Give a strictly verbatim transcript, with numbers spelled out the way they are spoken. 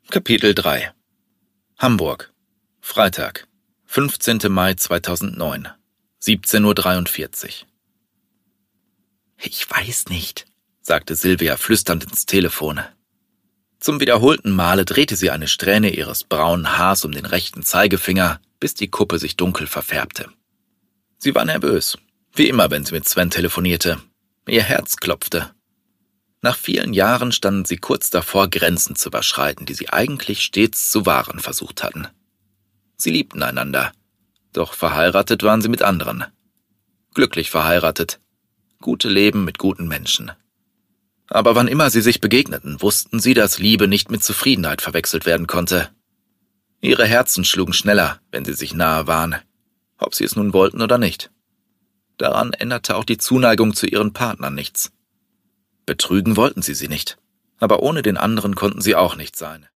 Kapitel drei Hamburg, Freitag, fünfzehnter Mai zweitausendneun, siebzehn Uhr dreiundvierzig. »Ich weiß nicht«, sagte Silvia flüsternd ins Telefon. Zum wiederholten Male drehte sie eine Strähne ihres braunen Haars um den rechten Zeigefinger, bis die Kuppe sich dunkel verfärbte. Sie war nervös, wie immer, wenn sie mit Sven telefonierte. Ihr Herz klopfte. Nach vielen Jahren standen sie kurz davor, Grenzen zu überschreiten, die sie eigentlich stets zu wahren versucht hatten. Sie liebten einander, doch verheiratet waren sie mit anderen. Glücklich verheiratet, gute Leben mit guten Menschen. Aber wann immer sie sich begegneten, wussten sie, dass Liebe nicht mit Zufriedenheit verwechselt werden konnte. Ihre Herzen schlugen schneller, wenn sie sich nahe waren, ob sie es nun wollten oder nicht. Daran änderte auch die Zuneigung zu ihren Partnern nichts. Betrügen wollten sie sie nicht, aber ohne den anderen konnten sie auch nicht sein.